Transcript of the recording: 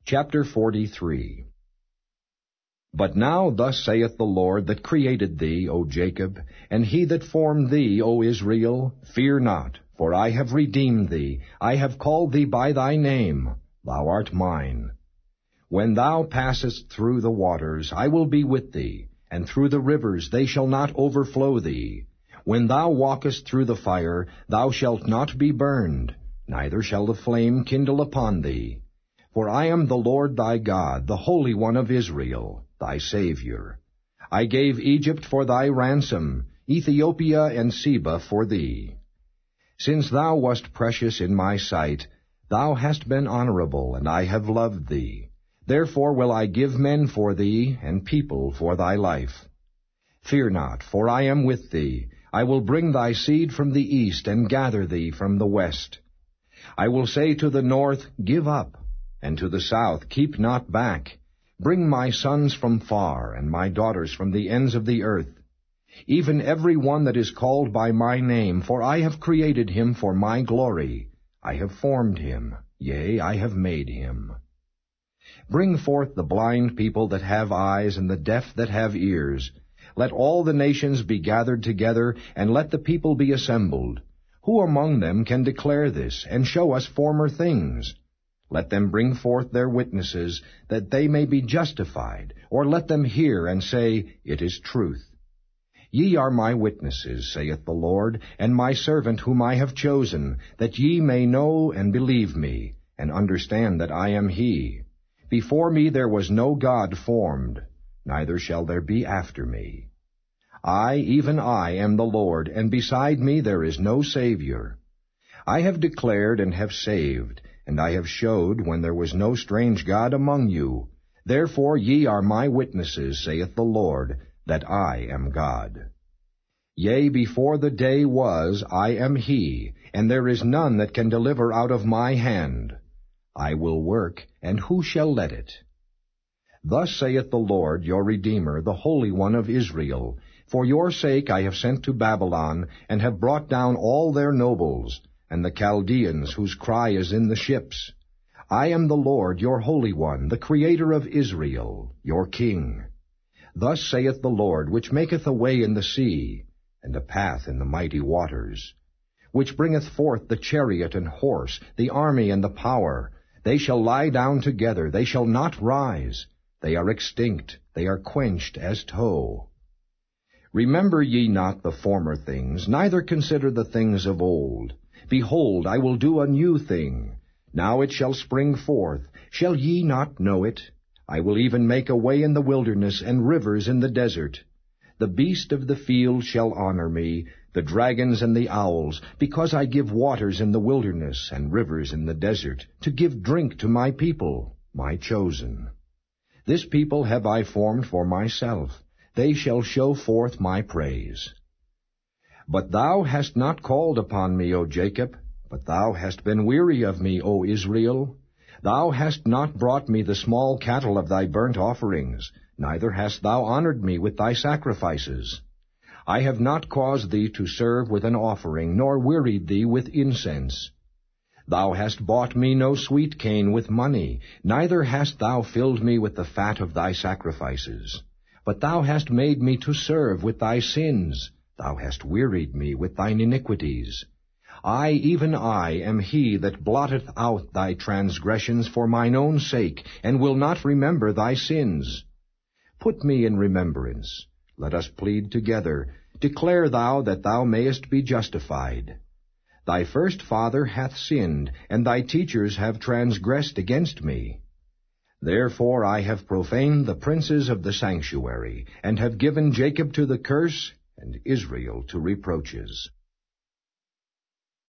Chapter 43. But now thus saith the Lord that created thee, O Jacob, and he that formed thee, O Israel, fear not, for I have redeemed thee, I have called thee by thy name, thou art mine. When thou passest through the waters, I will be with thee, and through the rivers they shall not overflow thee. When thou walkest through the fire, thou shalt not be burned, neither shall the flame kindle upon thee. For I am the Lord thy God, the Holy One of Israel, thy Saviour. I gave Egypt for thy ransom, Ethiopia and Seba for thee. Since thou wast precious in my sight, thou hast been honorable, and I have loved thee. Therefore will I give men for thee, and people for thy life. Fear not, for I am with thee. I will bring thy seed from the east, and gather thee from the west. I will say to the north, Give up, and to the south, Keep not back. Bring my sons from far, and my daughters from the ends of the earth. Even every one that is called by my name, for I have created him for my glory. I have formed him, yea, I have made him. Bring forth the blind people that have eyes, and the deaf that have ears. Let all the nations be gathered together, and let the people be assembled. Who among them can declare this, and show us former things? Let them bring forth their witnesses, that they may be justified, or let them hear and say, It is truth. Ye are my witnesses, saith the Lord, and my servant whom I have chosen, that ye may know and believe me, and understand that I am he. Before me there was no God formed, neither shall there be after me. I, even I, am the Lord, and beside me there is no Savior. I have declared and have saved, and I have showed when there was no strange God among you. Therefore ye are my witnesses, saith the Lord, that I am God. Yea, before the day was, I am he, and there is none that can deliver out of my hand. I will work, and who shall let it? Thus saith the Lord, your Redeemer, the Holy One of Israel, For your sake I have sent to Babylon, and have brought down all their nobles, and the Chaldeans whose cry is in the ships. I am the Lord, your Holy One, the Creator of Israel, your King. Thus saith the Lord, which maketh a way in the sea, and a path in the mighty waters, which bringeth forth the chariot and horse, the army and the power. They shall lie down together, they shall not rise. They are extinct, they are quenched as tow. Remember ye not the former things, neither consider the things of old. Behold, I will do a new thing. Now it shall spring forth. Shall ye not know it? I will even make a way in the wilderness, and rivers in the desert. The beast of the field shall honor me, the dragons and the owls, because I give waters in the wilderness, and rivers in the desert, to give drink to my people, my chosen. This people have I formed for myself. They shall show forth my praise. But thou hast not called upon me, O Jacob, but thou hast been weary of me, O Israel. Thou hast not brought me the small cattle of thy burnt offerings, neither hast thou honored me with thy sacrifices. I have not caused thee to serve with an offering, nor wearied thee with incense. Thou hast bought me no sweet cane with money, neither hast thou filled me with the fat of thy sacrifices. But thou hast made me to serve with thy sins. Thou hast wearied me with thine iniquities. I, even I, am he that blotteth out thy transgressions for mine own sake, and will not remember thy sins. Put me in remembrance. Let us plead together. Declare thou that thou mayest be justified. Thy first father hath sinned, and thy teachers have transgressed against me. Therefore I have profaned the princes of the sanctuary, and have given Jacob to the curse, and Israel to reproaches.